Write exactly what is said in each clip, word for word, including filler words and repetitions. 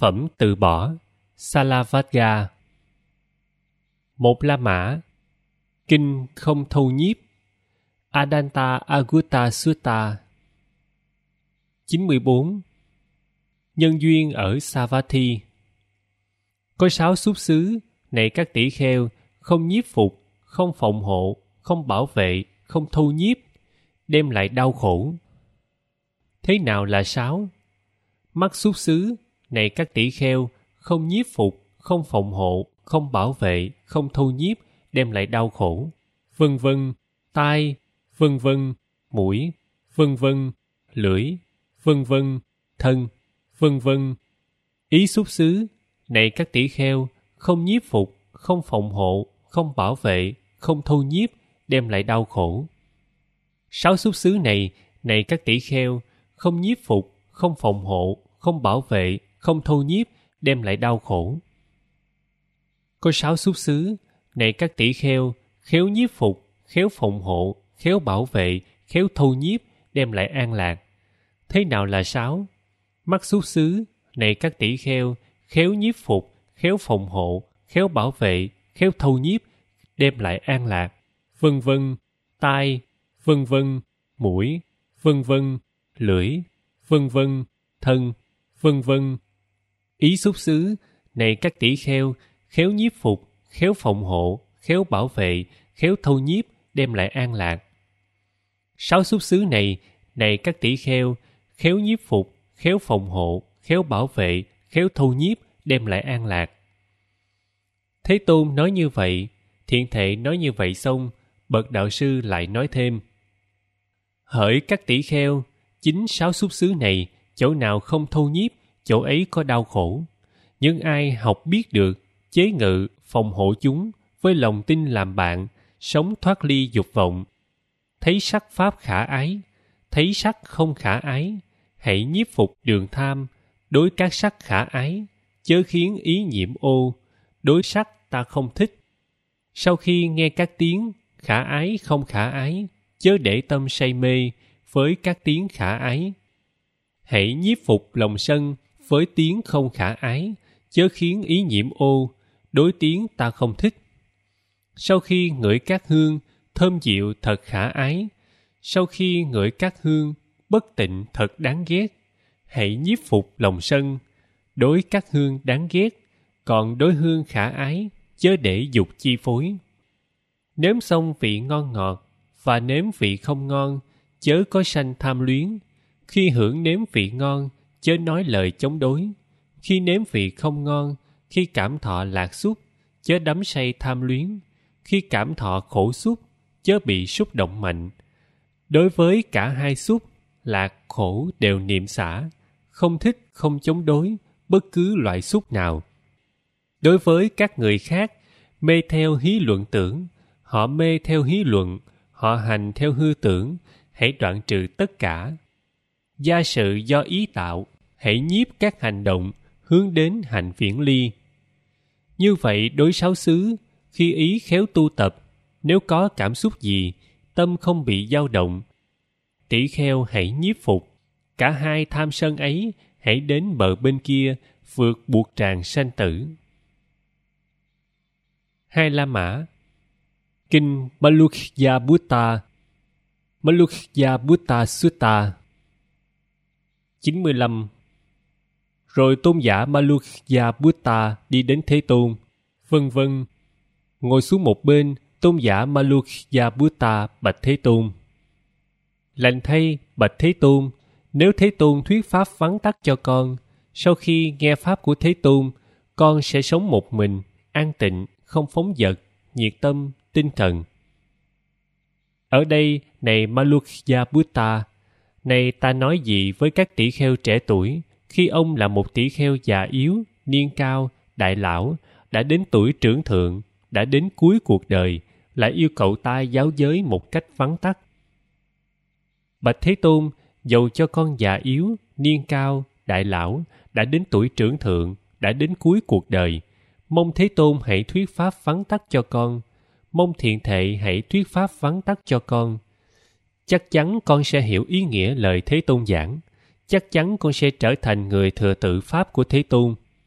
phẩm từ bỏ, Salavagga. Một La Mã, kinh không thâu nhiếp, Adanta Agutta Sutta. chín mươi bốn. Nhân duyên ở Savatthi. Có sáu xúc xứ, này các tỷ kheo, không nhiếp phục, không phòng hộ, không bảo vệ, không thâu nhiếp, đem lại đau khổ. Thế nào là sáu? Mắt xúc xứ, này các tỷ kheo, không nhiếp phục, không phòng hộ, không bảo vệ, không thâu nhiếp, đem lại đau khổ. Vân vân, tai, vân vân, mũi, vân vân, lưỡi, vân vân, thân, vân vân. Ý xúc xứ, này các tỷ kheo, không nhiếp phục, không phòng hộ, không bảo vệ, không thâu nhiếp, đem lại đau khổ. Sáu xúc xứ này, này các tỷ kheo, không nhiếp phục, không phòng hộ, không bảo vệ, không thâu nhiếp, đem lại đau khổ. Có sáu xúc xứ, này các tỷ kheo, khéo nhiếp phục, khéo phòng hộ, khéo bảo vệ, khéo thâu nhiếp, đem lại an lạc. Thế nào là sáu? Mắt xúc xứ, này các tỷ kheo, khéo nhiếp phục, khéo phòng hộ, khéo bảo vệ, khéo thâu nhiếp, đem lại an lạc. Vân vân, tai, vân vân, mũi, vân vân, lưỡi, vân vân, thân, vân vân. Ý xúc xứ, này các tỷ kheo, khéo nhiếp phục, khéo phòng hộ, khéo bảo vệ, khéo thâu nhiếp, đem lại an lạc. Sáu xúc xứ này, này các tỷ kheo, khéo nhiếp phục, khéo phòng hộ, khéo bảo vệ, khéo thâu nhiếp, đem lại an lạc. Thế Tôn nói như vậy, Thiện Thệ nói như vậy xong, bậc đạo sư lại nói thêm: hỡi các tỷ kheo, chính sáu xúc xứ này, chỗ nào không thâu nhiếp, chỗ ấy có đau khổ. Nhưng ai học biết được, chế ngự, phòng hộ chúng, với lòng tin làm bạn, sống thoát ly dục vọng, thấy sắc pháp khả ái, thấy sắc không khả ái, hãy nhiếp phục đường tham, đối các sắc khả ái, chớ khiến ý nhiễm ô, đối sắc ta không thích. Sau khi nghe các tiếng khả ái không khả ái, chớ để tâm say mê với các tiếng khả ái. Hãy nhiếp phục lòng sân với tiếng không khả ái, chớ khiến ý nhiễm ô, đối tiếng ta không thích. Sau khi ngửi các hương thơm dịu thật khả ái, sau khi ngửi các hương bất tịnh thật đáng ghét, hãy nhiếp phục lòng sân, đối các hương đáng ghét, còn đối hương khả ái, chớ để dục chi phối. Nếm xong vị ngon ngọt, và nếm vị không ngon, chớ có sanh tham luyến. Khi hưởng nếm vị ngon, chớ nói lời chống đối. Khi nếm vị không ngon, khi cảm thọ lạc xúc, chớ đắm say tham luyến. Khi cảm thọ khổ xúc, chớ bị xúc động mạnh. Đối với cả hai xúc, lạc khổ đều niệm xả, không thích không chống đối bất cứ loại xúc nào. Đối với các người khác, mê theo hí luận tưởng, họ mê theo hí luận, họ hành theo hư tưởng, hãy đoạn trừ tất cả. Gia sự do ý tạo, hãy nhiếp các hành động, hướng đến hạnh viễn ly. Như vậy đối sáu xứ, khi ý khéo tu tập, nếu có cảm xúc gì, tâm không bị dao động. Tỷ kheo hãy nhiếp phục, cả hai tham sân ấy, hãy đến bờ bên kia, vượt buộc tràng sanh tử. Hai La Mã. Kinh Malukya-butta, Malukya-butta Sutta. chín mươi lăm. Rồi tôn giả Malukya-butta đi đến Thế Tôn, vân vân. Ngồi xuống một bên, tôn giả Malukya-butta bạch Thế Tôn: lành thay, bạch Thế Tôn, nếu Thế Tôn thuyết pháp vắn tắt cho con, sau khi nghe pháp của Thế Tôn, con sẽ sống một mình, an tịnh, không phóng dật, nhiệt tâm, tinh cần. Ở đây, này Malukya-butta, này ta nói gì với các tỷ kheo trẻ tuổi, khi ông là một tỷ kheo già yếu, niên cao, đại lão, đã đến tuổi trưởng thượng, đã đến cuối cuộc đời, lại yêu cầu ta giáo giới một cách vắn tắt. Bạch Thế Tôn, dầu cho con già yếu, niên cao, đại lão, đã đến tuổi trưởng thượng, đã đến cuối cuộc đời, mong Thế Tôn hãy thuyết pháp vắn tắt cho con, mong Thiện Thệ hãy thuyết pháp vắn tắt cho con. Chắc chắn con sẽ hiểu ý nghĩa lời Thế Tôn giảng, chắc chắn con sẽ trở thành người thừa tự pháp của Thế Tôn.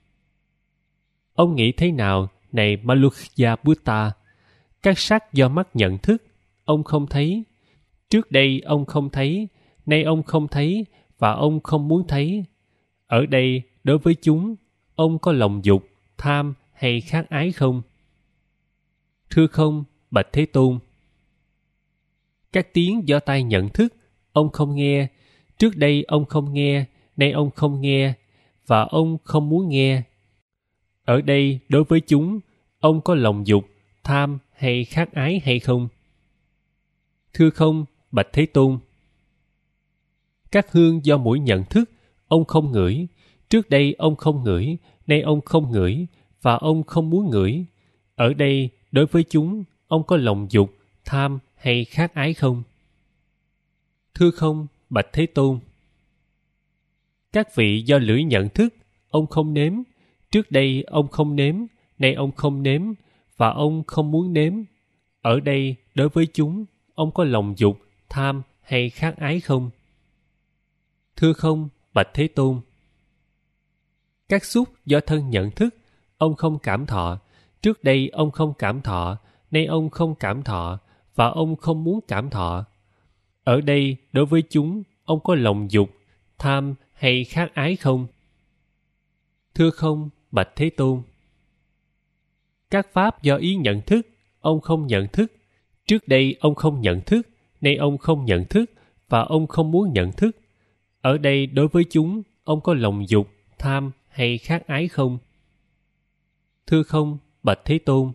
Ông nghĩ thế nào, này Malukya Buddha? Các sắc do mắt nhận thức, ông không thấy. Trước đây ông không thấy, nay ông không thấy, và ông không muốn thấy. Ở đây, đối với chúng, ông có lòng dục, tham hay khát ái không? Thưa không, bạch Thế Tôn. Các tiếng do tai nhận thức, ông không nghe. Trước đây ông không nghe, nay ông không nghe, và ông không muốn nghe. Ở đây, đối với chúng, ông có lòng dục, tham hay khát ái hay không? Thưa không, bạch Thế Tôn. Các hương do mũi nhận thức, ông không ngửi. Trước đây ông không ngửi, nay ông không ngửi, và ông không muốn ngửi. Ở đây, đối với chúng, ông có lòng dục, tham hay khát ái không? Thưa không, bạch Thế Tôn. Các vị do lưỡi nhận thức, ông không nếm. Trước đây ông không nếm, nay ông không nếm, và ông không muốn nếm. Ở đây, đối với chúng, ông có lòng dục, tham hay khát ái không? Thưa không, bạch Thế Tôn. Các xúc do thân nhận thức, ông không cảm thọ. Trước đây ông không cảm thọ, nay ông không cảm thọ, và ông không muốn cảm thọ. Ở đây, đối với chúng, ông có lòng dục, tham hay khát ái không? Thưa không, bạch Thế Tôn. Các pháp do ý nhận thức, ông không nhận thức. Trước đây ông không nhận thức, nay ông không nhận thức, và ông không muốn nhận thức. Ở đây, đối với chúng, ông có lòng dục, tham hay khát ái không? Thưa không, bạch Thế Tôn.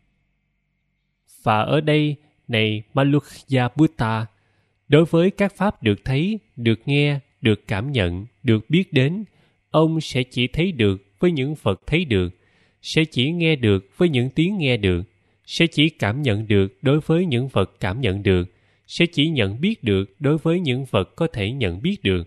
Và ở đây, này Malukya Buddha, đối với các pháp được thấy, được nghe, được cảm nhận, được biết đến, ông sẽ chỉ thấy được với những vật thấy được, sẽ chỉ nghe được với những tiếng nghe được, sẽ chỉ cảm nhận được đối với những vật cảm nhận được, sẽ chỉ nhận biết được đối với những vật có thể nhận biết được.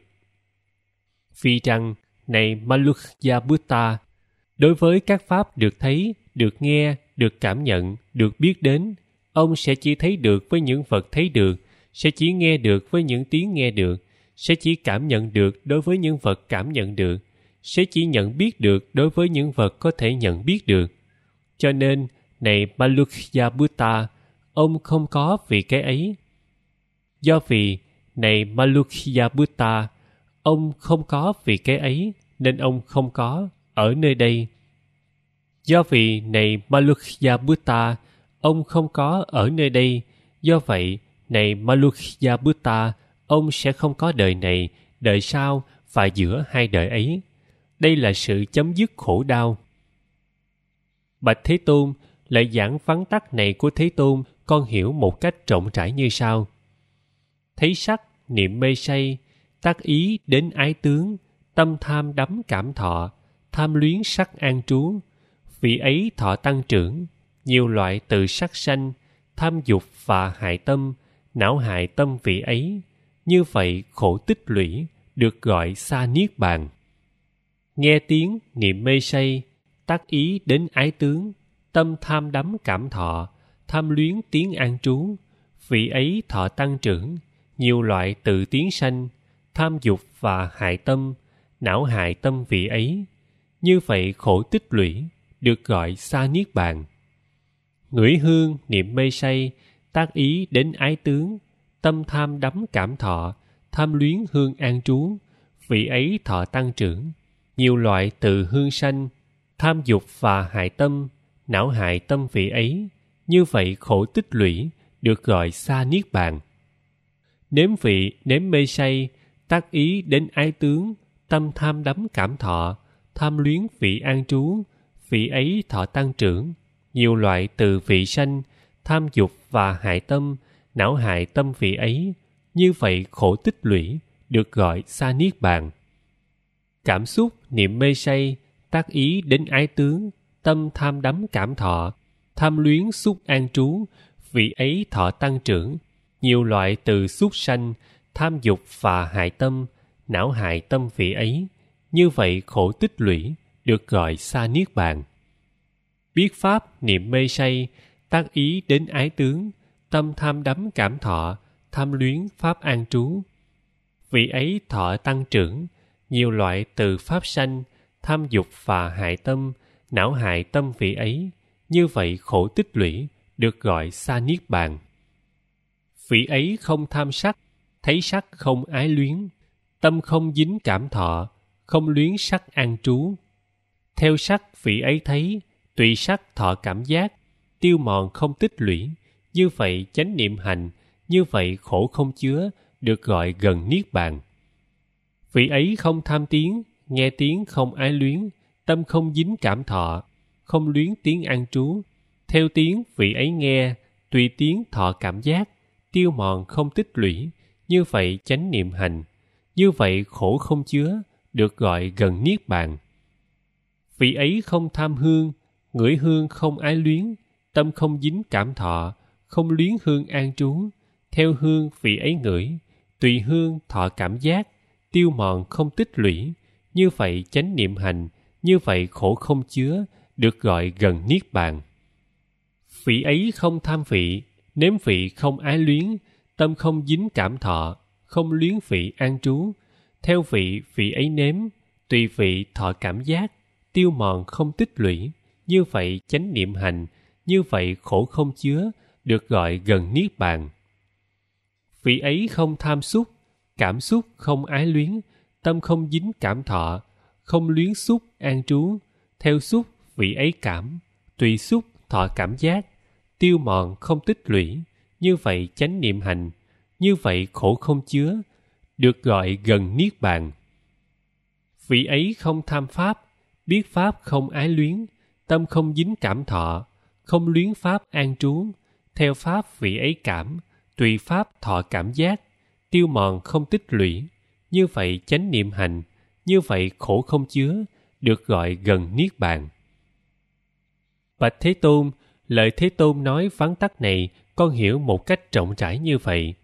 Vì rằng, này Malukya Buddha, đối với các pháp được thấy, được nghe, được cảm nhận, được biết đến, ông sẽ chỉ thấy được với những vật thấy được, sẽ chỉ nghe được với những tiếng nghe được, sẽ chỉ cảm nhận được đối với những vật cảm nhận được, sẽ chỉ nhận biết được đối với những vật có thể nhận biết được. Cho nên, này Malukya Buddha, ông không có vì cái ấy. Do vì, này Malukya Buddha, ông không có vì cái ấy, nên ông không có ở nơi đây. Do vì, này Malukya Buddha, ông không có ở nơi đây. Do vậy, này Malukya Buddha, ông sẽ không có đời này, đời sau và giữa hai đời ấy. Đây là sự chấm dứt khổ đau. Bạch Thế Tôn, lời giảng vắn tắt này của Thế Tôn con hiểu một cách rộng rãi như sau. Thấy sắc, niệm mê say, tác ý đến ái tướng, tâm tham đắm cảm thọ, tham luyến sắc an trú. Vị ấy thọ tăng trưởng, nhiều loại từ sắc sanh, tham dục và hại tâm, não hại tâm vị ấy. Như vậy khổ tích lũy, được gọi xa niết bàn. Nghe tiếng, niệm mê say, tác ý đến ái tướng, tâm tham đắm cảm thọ, tham luyến tiếng an trú. Vị ấy thọ tăng trưởng, nhiều loại từ tiếng sanh, tham dục và hại tâm, não hại tâm vị ấy. Như vậy khổ tích lũy, được gọi xa niết bàn. Ngửi hương, niệm mê say, tác ý đến ái tướng, tâm tham đắm cảm thọ, tham luyến hương an trú. Vị ấy thọ tăng trưởng, nhiều loại từ hương sanh, tham dục và hại tâm, não hại tâm vị ấy. Như vậy khổ tích lũy, được gọi xa niết bàn. Nếm vị, nếm mê say, tác ý đến ái tướng, tâm tham đắm cảm thọ, tham luyến vị an trú. Vị ấy thọ tăng trưởng, nhiều loại từ vị sanh, tham dục và hại tâm, não hại tâm vị ấy. Như vậy khổ tích lũy, được gọi xa niết bàn. Cảm xúc, niệm mê say, tác ý đến ái tướng, tâm tham đắm cảm thọ, tham luyến xúc an trú. Vị ấy thọ tăng trưởng, nhiều loại từ xúc sanh, tham dục và hại tâm, não hại tâm vị ấy. Như vậy khổ tích lũy, được gọi xa niết bàn. Biết pháp, niệm mê say, tác ý đến ái tướng, tâm tham đắm cảm thọ, tham luyến pháp an trú. Vị ấy thọ tăng trưởng, nhiều loại từ pháp sanh, tham dục và hại tâm, não hại tâm vị ấy, như vậy khổ tích lũy được gọi xa niết bàn. Vị ấy không tham sắc, thấy sắc không ái luyến, tâm không dính cảm thọ, không luyến sắc an trú. Theo sắc vị ấy thấy, tùy sắc thọ cảm giác, tiêu mòn không tích lũy, như vậy chánh niệm hành, như vậy khổ không chứa, được gọi gần niết bàn. Vị ấy không tham tiếng, nghe tiếng không ái luyến, tâm không dính cảm thọ, không luyến tiếng an trú. Theo tiếng vị ấy nghe, tùy tiếng thọ cảm giác, tiêu mòn không tích lũy, như vậy chánh niệm hành, như vậy khổ không chứa, được gọi gần niết bàn. Vị ấy không tham hương, ngửi hương không ái luyến, tâm không dính cảm thọ, không luyến hương an trú. Theo hương vị ấy ngửi, tùy hương thọ cảm giác, tiêu mòn không tích lũy, như vậy chánh niệm hành, như vậy khổ không chứa, được gọi gần niết bàn. Vị ấy không tham vị, nếm vị không ái luyến, tâm không dính cảm thọ, không luyến vị an trú. Theo vị vị ấy nếm, tùy vị thọ cảm giác, tiêu mòn không tích lũy, như vậy chánh niệm hành, như vậy khổ không chứa, được gọi gần niết bàn. Vị ấy không tham xúc, cảm xúc không ái luyến, tâm không dính cảm thọ, không luyến xúc an trú. Theo xúc vị ấy cảm, tùy xúc thọ cảm giác, tiêu mòn không tích lũy, như vậy chánh niệm hành, như vậy khổ không chứa, được gọi gần niết bàn. Vị ấy không tham pháp, biết pháp không ái luyến, tâm không dính cảm thọ, không luyến pháp an trú. Theo pháp vị ấy cảm, tùy pháp thọ cảm giác, tiêu mòn không tích lũy, như vậy chánh niệm hành, như vậy khổ không chứa, được gọi gần niết bàn. Bạch Thế Tôn, lời Thế Tôn nói vắn tắt này con hiểu một cách rộng rãi như vậy.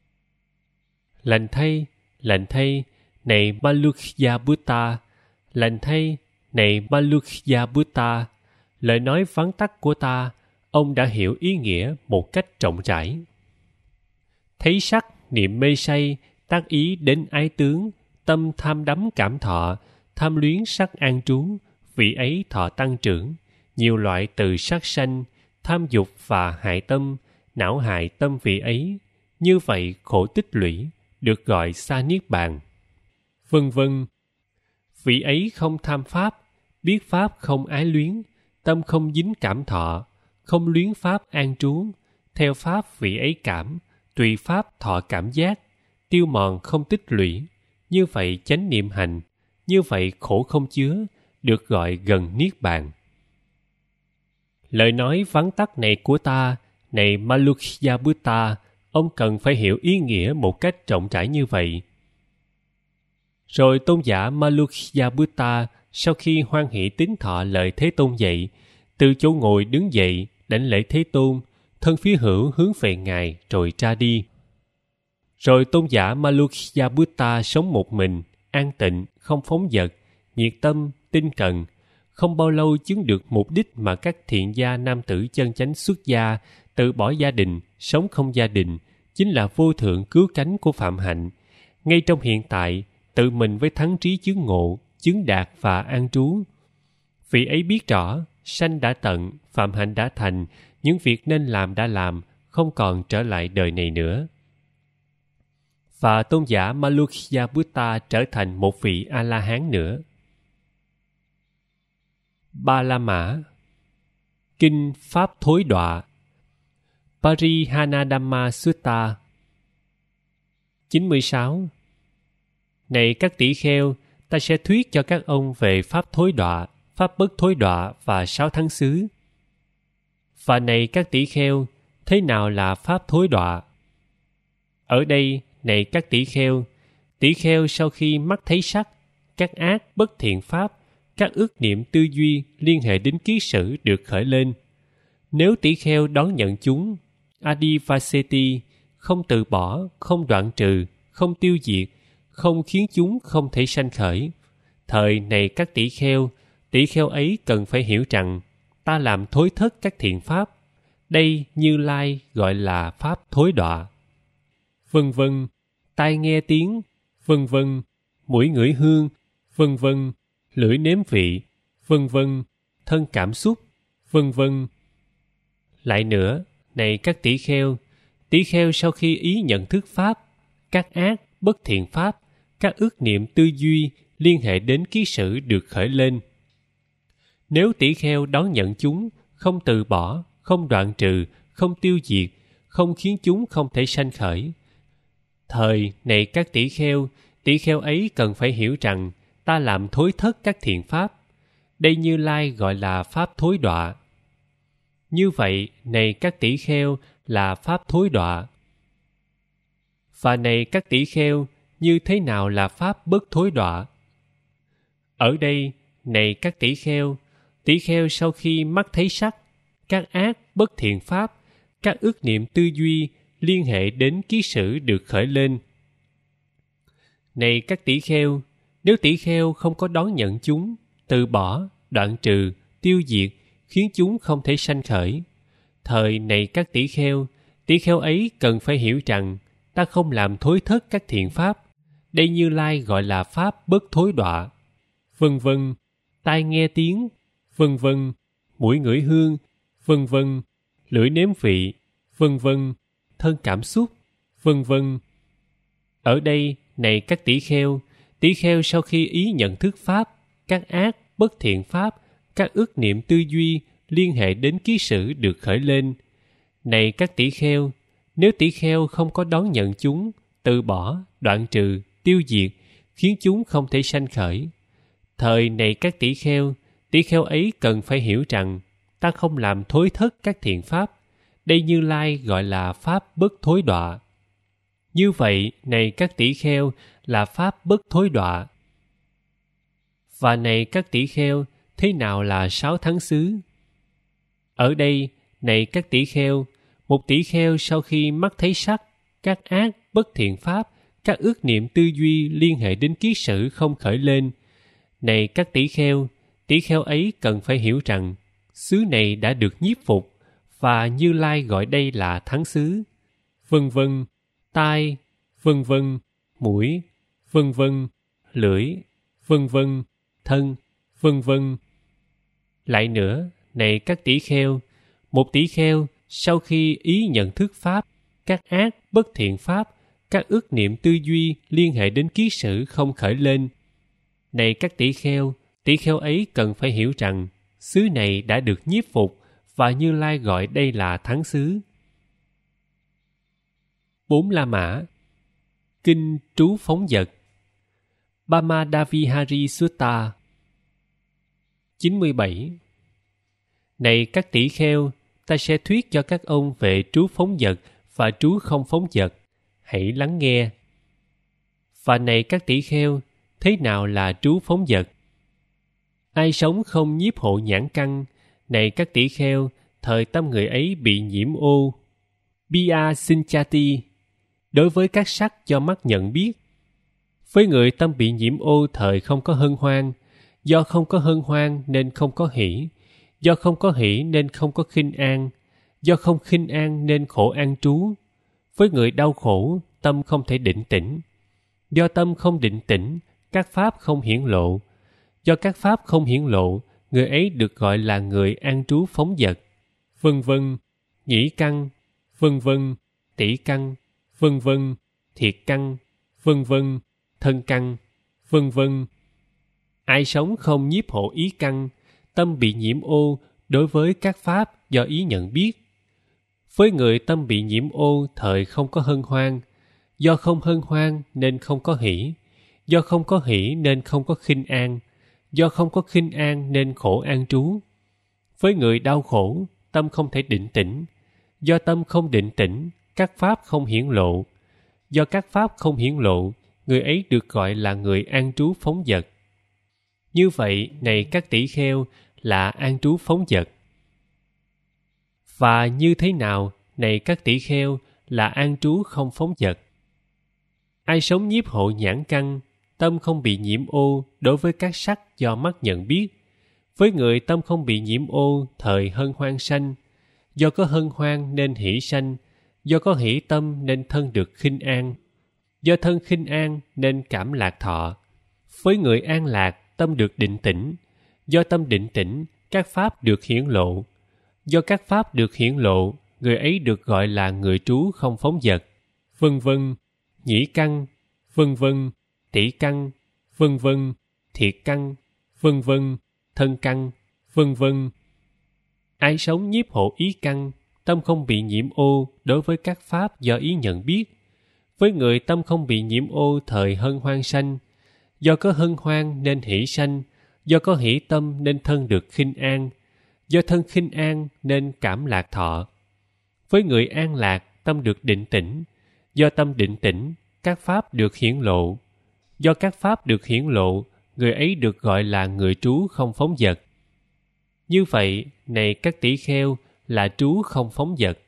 Lành thay, lành thay, này Malukya Buddha, lành thay, này Malukya Buddha, lời nói vắn tắt của ta, ông đã hiểu ý nghĩa một cách rộng rãi. Thấy sắc, niệm mê say, tác ý đến ái tướng, tâm tham đắm cảm thọ, tham luyến sắc an trú, vị ấy thọ tăng trưởng, nhiều loại từ sắc sanh, tham dục và hại tâm, não hại tâm vị ấy, như vậy khổ tích lũy, được gọi xa niết bàn. Vân vân. Vị ấy không tham pháp, biết pháp không ái luyến, tâm không dính cảm thọ, không luyến pháp an trú. Theo pháp vị ấy cảm, tùy pháp thọ cảm giác, tiêu mòn không tích lũy, như vậy chánh niệm hành, như vậy khổ không chứa, được gọi gần niết bàn. Lời nói vắn tắt này của ta, này Malukya Buddha, ông cần phải hiểu ý nghĩa một cách rộng rãi như vậy. Rồi tôn giả Malukya Buddha sau khi hoan hỷ tín thọ lời Thế Tôn dạy, từ chỗ ngồi đứng dậy, đảnh lễ Thế Tôn, thân phía hữu hướng về Ngài rồi ra đi. Rồi tôn giả Malukya Buddha sống một mình, an tịnh, không phóng dật, nhiệt tâm, tinh cần. Không bao lâu chứng được mục đích mà các thiện gia nam tử chân chánh xuất gia, từ bỏ gia đình, sống không gia đình, chính là vô thượng cứu cánh của phạm hạnh. Ngay trong hiện tại, tự mình với thắng trí chứng ngộ, chứng đạt và an trú. Vị ấy biết rõ, sanh đã tận, phạm hạnh đã thành, những việc nên làm đã làm, không còn trở lại đời này nữa. Và tôn giả Malukya Buddha trở thành một vị A-la-hán nữa. Ba La Mã. Kinh Pháp Thối Đọa. Parihanadhamma Sutta. chín mươi sáu. Này các tỷ kheo, ta sẽ thuyết cho các ông về Pháp Thối Đọa, Pháp Bất Thối Đọa và Sáu Tháng Xứ. Và này các tỷ kheo, thế nào là Pháp Thối Đọa? Ở đây, này các tỷ kheo, tỷ kheo sau khi mắt thấy sắc, các ác bất thiện pháp, các ước niệm tư duy liên hệ đến ký sử được khởi lên. Nếu tỷ kheo đón nhận chúng, adivaseti, không từ bỏ, không đoạn trừ, không tiêu diệt, không khiến chúng không thể sanh khởi. Thời này các tỷ kheo, tỷ kheo ấy cần phải hiểu rằng, ta làm thối thất các thiện pháp. Đây Như Lai gọi là Pháp Thối Đọa. Vân vân, tai nghe tiếng, vân vân, mũi ngửi hương, vân vân, lưỡi nếm vị, vân vân, thân cảm xúc, vân vân. Lại nữa, này các tỷ kheo, tỷ kheo sau khi ý nhận thức pháp, các ác, bất thiện pháp, các ước niệm tư duy liên hệ đến ký sử được khởi lên. Nếu tỷ kheo đón nhận chúng, không từ bỏ, không đoạn trừ, không tiêu diệt, không khiến chúng không thể sanh khởi. Thời này các tỷ kheo, tỷ kheo ấy cần phải hiểu rằng ta làm thối thất các thiện pháp. Đây Như Lai gọi là pháp thối đọa. Như vậy, này các tỷ kheo là pháp thối đọa. Và này các tỷ kheo, như thế nào là pháp bất thối đọa? Ở đây, này các tỷ kheo, tỷ kheo sau khi mắt thấy sắc, các ác, bất thiện pháp, các ước niệm tư duy liên hệ đến ký sử được khởi lên. Này các tỷ kheo, nếu tỷ kheo không có đón nhận chúng, từ bỏ, đoạn trừ, tiêu diệt, khiến chúng không thể sanh khởi. Thời này các tỷ kheo, tỷ kheo ấy cần phải hiểu rằng ta không làm thối thất các thiện pháp. Đây Như Lai gọi là pháp bất thối đọa. Vân vân, tai nghe tiếng, vân vân, mũi ngửi hương, vân vân, lưỡi nếm vị, vân vân, thân cảm xúc, vân vân. Ở đây, này các tỷ kheo, tỷ kheo sau khi ý nhận thức pháp, các ác, bất thiện pháp, các ước niệm tư duy liên hệ đến ký sử được khởi lên. Này các tỷ kheo, nếu tỷ kheo không có đón nhận chúng, từ bỏ, đoạn trừ, tiêu diệt, khiến chúng không thể sanh khởi. Thời này các tỷ kheo, tỷ kheo ấy cần phải hiểu rằng ta không làm thối thất các thiện pháp. Đây Như Lai gọi là pháp bất thối đọa. Như vậy, này các tỷ kheo là pháp bất thối đọa. Và này các tỷ kheo, thế nào là sáu tháng xứ? Ở đây, này các tỷ kheo, một tỷ kheo sau khi mắt thấy sắc, các ác, bất thiện pháp, các ước niệm tư duy liên hệ đến ký sử không khởi lên. Này các tỷ kheo, tỷ kheo ấy cần phải hiểu rằng xứ này đã được nhiếp phục, và Như Lai gọi đây là thắng xứ. Vân vân, tai, vân vân, mũi, vân vân, lưỡi, vân vân, thân, vân vân. Lại nữa, này các tỷ kheo, một tỷ kheo sau khi ý nhận thức pháp, các ác, bất thiện pháp, các ước niệm tư duy liên hệ đến ký sử không khởi lên. Này các tỷ kheo, tỷ kheo ấy cần phải hiểu rằng xứ này đã được nhiếp phục, và Như Lai gọi đây là thắng xứ. Bốn La Mã. Kinh trú phóng dật. Bhamadavihari Sutta. chín mươi bảy. Này các tỷ kheo, ta sẽ thuyết cho các ông về trú phóng dật và trú không phóng dật. Hãy lắng nghe. Và này các tỷ kheo, thế nào là trú phóng dật? Ai sống không nhiếp hộ nhãn căn, này các tỷ kheo, thời tâm người ấy bị nhiễm ô. Bia Sinchati, đối với các sắc do mắt nhận biết. Với người tâm bị nhiễm ô thời không có hân hoan, do không có hân hoan nên không có hỷ, do không có hỷ nên không có khinh an, do không khinh an nên khổ an trú. Với người đau khổ, tâm không thể định tĩnh. Do tâm không định tĩnh, các pháp không hiển lộ. Do các pháp không hiển lộ, người ấy được gọi là người an trú phóng dật. Vân vân, nhĩ căn, vân vân, tỷ căn, vân vân, thiệt căn, vân vân, thân căn, vân vân. Ai sống không nhiếp hộ ý căn, tâm bị nhiễm ô đối với các pháp do ý nhận biết. Với người tâm bị nhiễm ô thời không có hân hoan, do không hân hoan nên không có hỷ, do không có hỷ nên không có khinh an, do không có khinh an nên khổ an trú. Với người đau khổ, tâm không thể định tĩnh. Do tâm không định tĩnh, các pháp không hiển lộ. Do các pháp không hiển lộ, người ấy được gọi là người an trú phóng dật. Như vậy, này các tỷ kheo, là an trú phóng dật. Và như thế nào, này các tỷ kheo, là an trú không phóng dật? Ai sống nhiếp hộ nhãn căn, tâm không bị nhiễm ô đối với các sắc do mắt nhận biết. Với người tâm không bị nhiễm ô thời hân hoan sanh, do có hân hoan nên hỷ sanh, do có hỷ tâm nên thân được khinh an, do thân khinh an nên cảm lạc thọ. Với người an lạc, tâm được định tĩnh, do tâm định tĩnh, các pháp được hiển lộ. Do các pháp được hiển lộ, người ấy được gọi là người trú không phóng dật, vân vân, nhĩ căn, vân vân, tỷ căn, vân vân, thiệt căn, vân vân, thân căn, vân vân. Ai sống nhiếp hộ ý căn, tâm không bị nhiễm ô đối với các pháp do ý nhận biết. Với người tâm không bị nhiễm ô thời hân hoan sanh, do có hân hoan nên hỷ sanh, do có hỷ tâm nên thân được khinh an, do thân khinh an nên cảm lạc thọ. Với người an lạc, tâm được định tĩnh, do tâm định tĩnh, các pháp được hiển lộ. Do các pháp được hiển lộ, người ấy được gọi là người trú không phóng dật. Như vậy, này các tỷ kheo, là trú không phóng dật.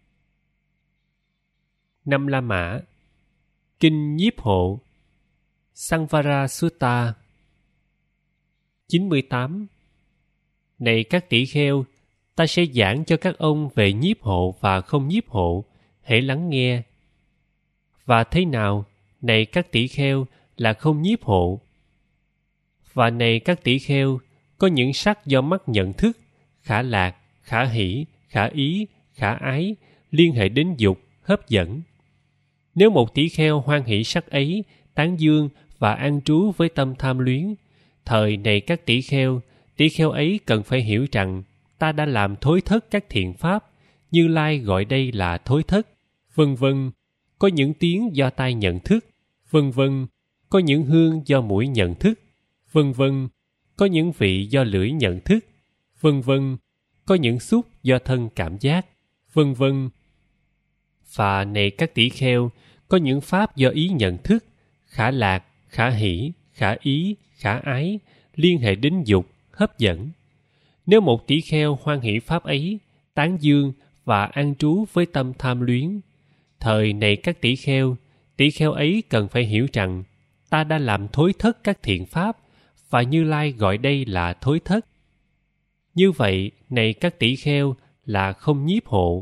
Năm La Mã. Kinh Nhiếp Hộ, Samvara Sutta. chín mươi tám. Này các tỷ kheo, ta sẽ giảng cho các ông về nhiếp hộ và không nhiếp hộ, hãy lắng nghe. Và thế nào, này các tỷ kheo, là không nhiếp hộ? Và này các tỷ kheo, có những sắc do mắt nhận thức, khả lạc, khả hỷ, khả ý, khả ái, liên hệ đến dục, hấp dẫn. Nếu một tỷ kheo hoan hỷ sắc ấy, tán dương và an trú với tâm tham luyến, thời này các tỷ kheo, tỷ kheo ấy cần phải hiểu rằng ta đã làm thối thất các thiện pháp, Như Lai gọi đây là thối thất, vân vân. Có những tiếng do tai nhận thức, vân vân. Có những hương do mũi nhận thức, vân vân. Có những vị do lưỡi nhận thức, vân vân. Có những xúc do thân cảm giác, vân vân. Và này các tỷ kheo, có những pháp do ý nhận thức, khả lạc, khả hỷ, khả ý, khả ái, liên hệ đến dục, hấp dẫn. Nếu một tỷ kheo hoan hỷ pháp ấy, tán dương và an trú với tâm tham luyến, thời này các tỷ kheo, tỷ kheo ấy cần phải hiểu rằng ta đã làm thối thất các thiện pháp, và Như Lai gọi đây là thối thất. Như vậy, này các tỷ kheo, là không nhiếp hộ.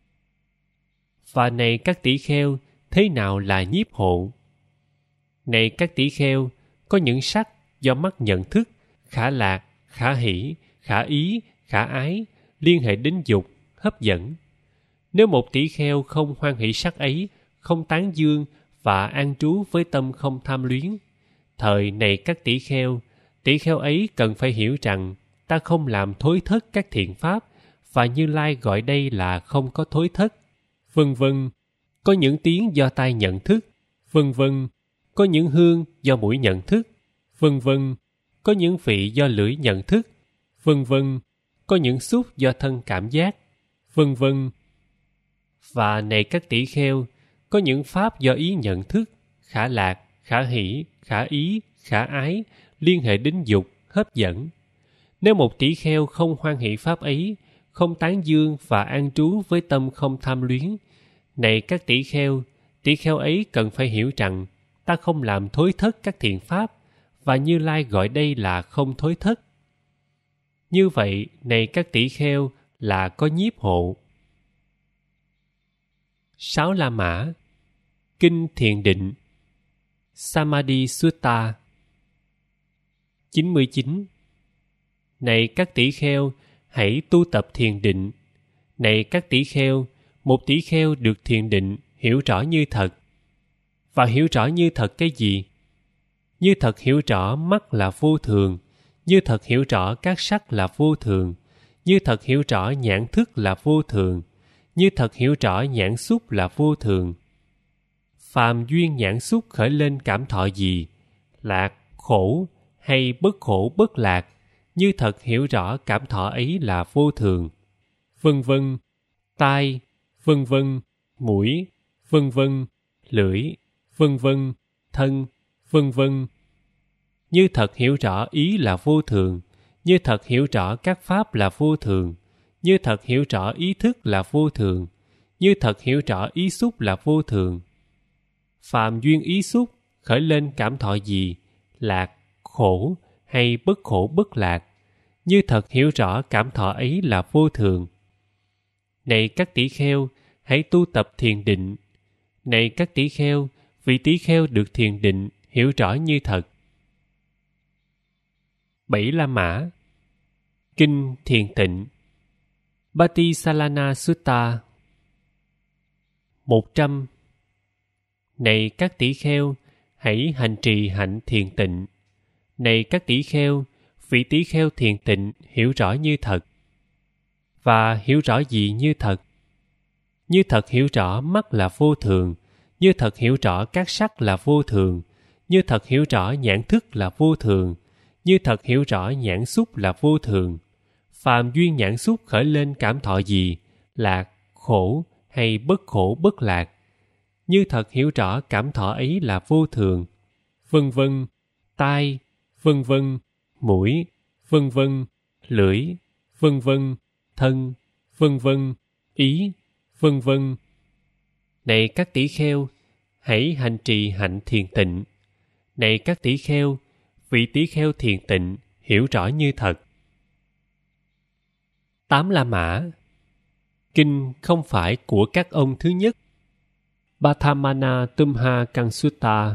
Và này các tỷ kheo, thế nào là nhiếp hộ? Này các tỷ kheo, có những sắc do mắt nhận thức, khả lạc, khả hỷ, khả ý, khả ái, liên hệ đến dục, hấp dẫn. Nếu một tỷ kheo không hoan hỷ sắc ấy, không tán dương và an trú với tâm không tham luyến, thời này các tỷ kheo, tỷ kheo ấy cần phải hiểu rằng ta không làm thối thất các thiện pháp, và Như Lai gọi đây là không có thối thất, vân vân. Có những tiếng do tai nhận thức, vân vân. Có những hương do mũi nhận thức, vân vân. Có những vị do lưỡi nhận thức, vân vân. Có những xúc do thân cảm giác, vân vân. Và này các tỷ kheo, có những pháp do ý nhận thức, khả lạc, khả hỷ, khả ý, khả ái, liên hệ đến dục, hấp dẫn. Nếu một tỷ kheo không hoan hỷ pháp ấy, không tán dương và an trú với tâm không tham luyến, này các tỷ kheo, tỷ kheo ấy cần phải hiểu rằng ta không làm thối thất các thiện pháp, và Như Lai gọi đây là không thối thất. Như vậy, này các tỷ kheo, là có nhiếp hộ. Sáu La Mã. Kinh Thiền Định, Samadhi Sutta. chín mươi chín. Này các tỷ kheo, hãy tu tập thiền định. Này các tỷ kheo, một tỷ kheo được thiền định hiểu rõ như thật. Và hiểu rõ như thật cái gì? Như thật hiểu rõ mắt là vô thường, như thật hiểu rõ các sắc là vô thường, như thật hiểu rõ nhãn thức là vô thường, như thật hiểu rõ nhãn xúc là vô thường. Phàm duyên nhãn xúc khởi lên cảm thọ gì, lạc, khổ hay bất khổ bất lạc, như thật hiểu rõ cảm thọ ấy là vô thường, vân vân. Tai, vân vân, mũi, vân vân, lưỡi, vân vân, thân, vân vân. Như thật hiểu rõ ý là vô thường, như thật hiểu rõ các pháp là vô thường, như thật hiểu rõ ý thức là vô thường, như thật hiểu rõ ý xúc là vô thường. Phàm duyên ý xúc khởi lên cảm thọ gì, lạc, khổ hay bất khổ bất lạc, như thật hiểu rõ cảm thọ ấy là vô thường. Này các tỷ kheo, hãy tu tập thiền định. Này các tỷ kheo, vị tỷ kheo được thiền định hiểu rõ như thật. Bảy La Mã. Kinh Thiền Tịnh Patisalana Sutta. Một trăm. Này các tỷ kheo, hãy hành trì hạnh thiền tịnh. Này các tỷ kheo, vị tỷ kheo thiền tịnh hiểu rõ như thật. Và hiểu rõ gì như thật? Như thật hiểu rõ mắt là vô thường, như thật hiểu rõ các sắc là vô thường, như thật hiểu rõ nhãn thức là vô thường, như thật hiểu rõ nhãn xúc là vô thường. Phàm duyên nhãn xúc khởi lên cảm thọ gì, lạc, khổ hay bất khổ bất lạc, như thật hiểu rõ cảm thọ ấy là vô thường. Vân vân, tai, vân vân, mũi, vân vân, lưỡi, vân vân, thân, vân vân, ý, vân vân. Này các tỷ kheo, hãy hành trì hạnh thiền tịnh. Này các tỷ kheo, vị tỷ kheo thiền tịnh hiểu rõ như thật. Tám La Mã. Kinh không phải của các ông thứ nhất. Pathamana Tumha Kang Sutta.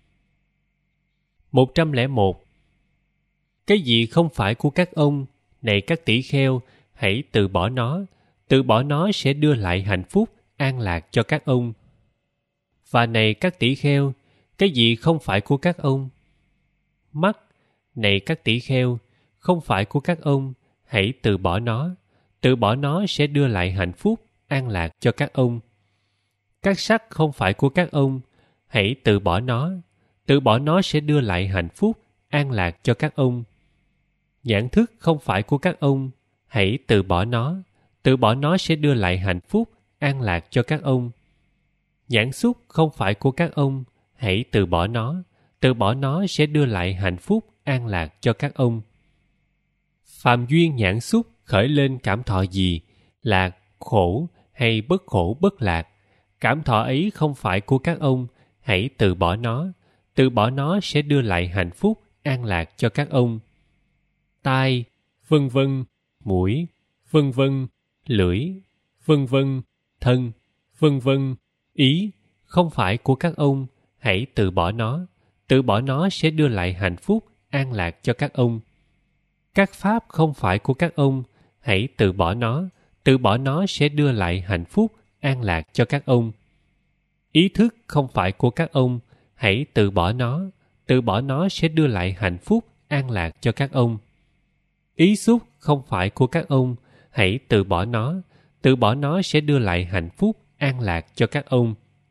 Một trăm lẻ một. Cái gì không phải của các ông, này các tỷ kheo, hãy từ bỏ nó. Từ bỏ nó sẽ đưa lại hạnh phúc, an lạc cho các ông. Và này các tỷ kheo, cái gì không phải của các ông? Mắt, này các tỷ kheo, không phải của các ông, hãy từ bỏ nó. Từ bỏ nó sẽ đưa lại hạnh phúc, an lạc cho các ông. Các sắc không phải của các ông, hãy từ bỏ nó. Từ bỏ nó sẽ đưa lại hạnh phúc, an lạc cho các ông. Nhãn thức không phải của các ông, hãy từ bỏ nó. Từ bỏ nó sẽ đưa lại hạnh phúc, an lạc cho các ông. Nhãn xúc không phải của các ông, hãy từ bỏ nó. Từ bỏ nó sẽ đưa lại hạnh phúc, an lạc cho các ông. Phàm duyên nhãn xúc khởi lên cảm thọ gì, lạc, khổ hay bất khổ bất lạc, cảm thọ ấy không phải của các ông, hãy từ bỏ nó. Từ bỏ nó sẽ đưa lại hạnh phúc, an lạc cho các ông. Tai, vân vân, mũi, vân vân, lưỡi, vân vân, thân, vân vân, ý, không phải của các ông, hãy từ bỏ nó. Từ bỏ nó sẽ đưa lại hạnh phúc, an lạc cho các ông. Các pháp không phải của các ông, hãy từ bỏ nó. Từ bỏ nó sẽ đưa lại hạnh phúc, an lạc cho các ông. Ý thức không phải của các ông, hãy từ bỏ nó. Từ bỏ nó sẽ đưa lại hạnh phúc, an lạc cho các ông. Ý xúc không phải của các ông, hãy từ bỏ nó. Từ bỏ nó sẽ đưa lại hạnh phúc, an lạc cho các ông.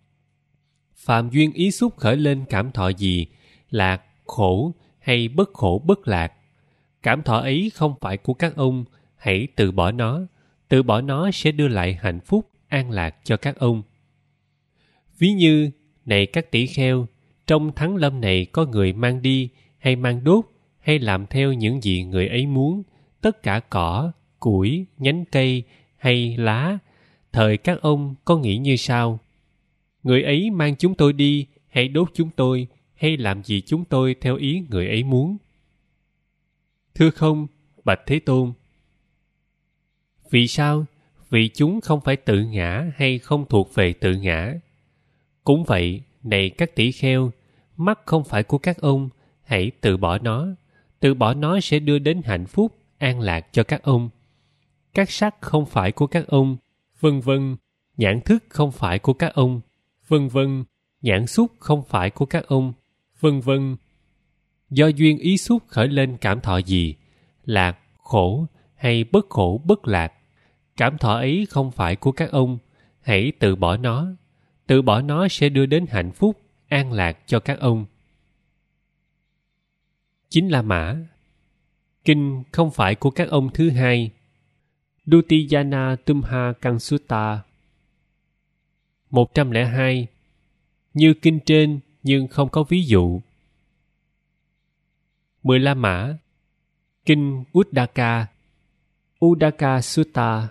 Phàm duyên ý xúc khởi lên cảm thọ gì, lạc, khổ hay bất khổ bất lạc, cảm thọ ấy không phải của các ông, hãy từ bỏ nó. Từ bỏ nó sẽ đưa lại hạnh phúc, an lạc cho các ông. Ví như, này các tỷ kheo, trong thắng lâm này có người mang đi, hay mang đốt, hay làm theo những gì người ấy muốn, tất cả cỏ, củi, nhánh cây, hay lá, thời các ông có nghĩ như sau? Người ấy mang chúng tôi đi, hay đốt chúng tôi, hay làm gì chúng tôi theo ý người ấy muốn? Thưa không, bạch Thế Tôn. Vì sao? Vì chúng không phải tự ngã hay không thuộc về tự ngã. Cũng vậy, này các tỷ kheo, mắt không phải của các ông, hãy từ bỏ nó. Từ bỏ nó sẽ đưa đến hạnh phúc, an lạc cho các ông. Các sắc không phải của các ông, vân vân. Nhãn thức không phải của các ông, vân vân. Nhãn xúc không phải của các ông, vân vân. Do duyên ý xúc khởi lên cảm thọ gì, lạc, khổ hay bất khổ bất lạc, cảm thọ ấy không phải của các ông, hãy từ bỏ nó. Từ bỏ nó sẽ đưa đến hạnh phúc, an lạc cho các ông. Chín La Mã. Kinh không phải của các ông thứ hai. Dutiyana Tumha Kang Sutta. Một trăm lẻ hai. Như kinh trên nhưng không có ví dụ. Mười La Mã. Kinh Uddaka. Uddaka Sutta.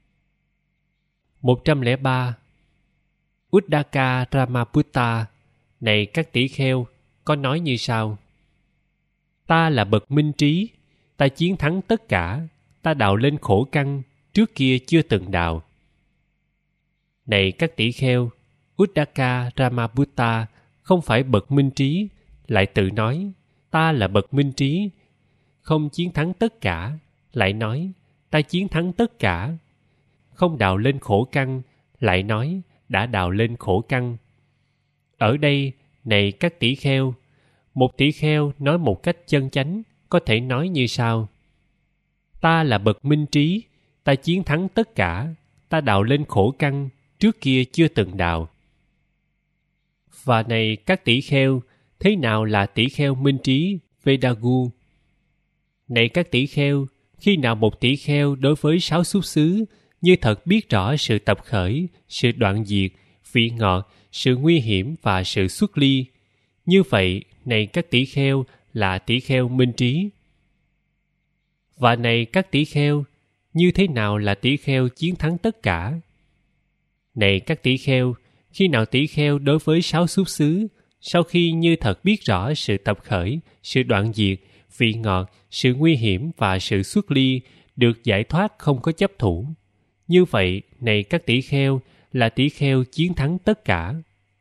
Một trăm lẻ ba. Uddaka Ramaputta. Này các tỷ kheo, có nói như sau: Ta là bậc minh trí, ta chiến thắng tất cả, ta đào lên khổ căn, trước kia chưa từng đào. Này các tỷ kheo, Uddaka Ramaputta không phải bậc minh trí, lại tự nói, ta là bậc minh trí, không chiến thắng tất cả, lại nói ta chiến thắng tất cả. Không đào lên khổ căn, lại nói đã đào lên khổ căn. Ở đây, này các tỷ kheo, một tỷ kheo nói một cách chân chánh có thể nói như sau: ta là bậc minh trí, ta chiến thắng tất cả, ta đào lên khổ căn trước kia chưa từng đào. Và này các tỷ kheo, thế nào là tỷ kheo minh trí Vedagu? Này các tỷ kheo, khi nào một tỷ kheo đối với sáu xúc xứ như thật biết rõ sự tập khởi, sự đoạn diệt, vị ngọt, sự nguy hiểm và sự xuất ly, như vậy, này các tỷ kheo là tỷ kheo minh trí. Và này các tỷ kheo, như thế nào là tỷ kheo chiến thắng tất cả? Này các tỷ kheo, khi nào tỷ kheo đối với sáu xúc xứ, sau khi như thật biết rõ sự tập khởi, sự đoạn diệt, vị ngọt, sự nguy hiểm và sự xuất ly, được giải thoát không có chấp thủ, như vậy, này các tỷ kheo, là tỷ kheo chiến thắng tất cả.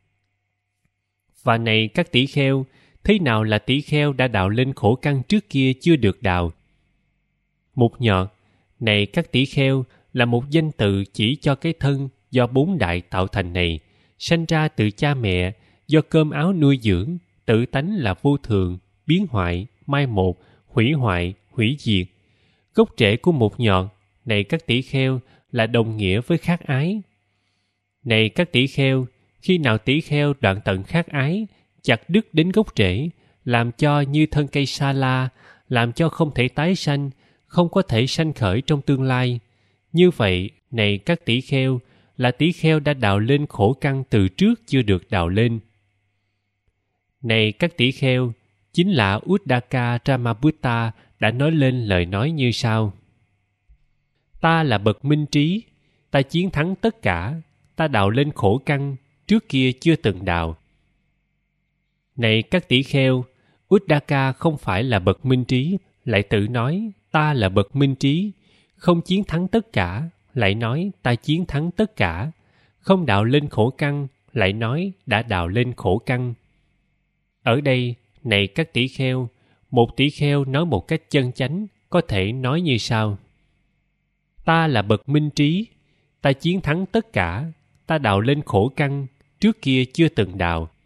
Và này các tỷ kheo, thế nào là tỷ kheo đã đào lên khổ căn trước kia chưa được đào? Mục nhọt, này các tỷ kheo, là một danh từ chỉ cho cái thân do bốn đại tạo thành này, sanh ra từ cha mẹ, do cơm áo nuôi dưỡng, tự tánh là vô thường, biến hoại, mai một, hủy hoại, hủy diệt. Gốc rễ của mục nhọt, này các tỷ kheo, là đồng nghĩa với khát ái. Này các tỷ kheo, khi nào tỷ kheo đoạn tận khát ái, chặt đứt đến gốc rễ, làm cho như thân cây sa la, làm cho không thể tái sanh, không có thể sanh khởi trong tương lai. Như vậy, này các tỷ kheo, là tỷ kheo đã đào lên khổ căn từ trước chưa được đào lên. Này các tỷ kheo, chính là Uddaka Brahmabutta đã nói lên lời nói như sau: ta là bậc minh trí, ta chiến thắng tất cả, ta đào lên khổ căn trước kia chưa từng đào. Này các tỷ kheo, Uddaka không phải là bậc minh trí, lại tự nói ta là bậc minh trí, không chiến thắng tất cả, lại nói ta chiến thắng tất cả, không đào lên khổ căn, lại nói đã đào lên khổ căn. Ở đây, này các tỷ kheo, một tỷ kheo nói một cách chân chánh có thể nói như sau: ta là bậc minh trí, ta chiến thắng tất cả, ta đào lên khổ căn trước kia chưa từng đào.